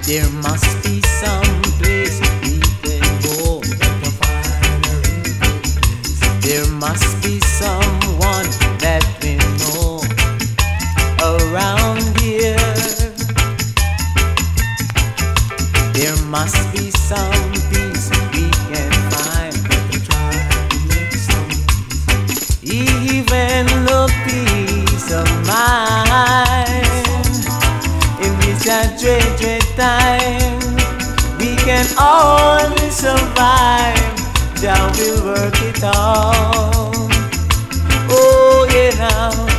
There must be some place we can go. There must be someone that we know around here. There must be some peace we can find. Even a peace of mind. In this dread time, we can only survive. Jah will work it out. Oh yeah now.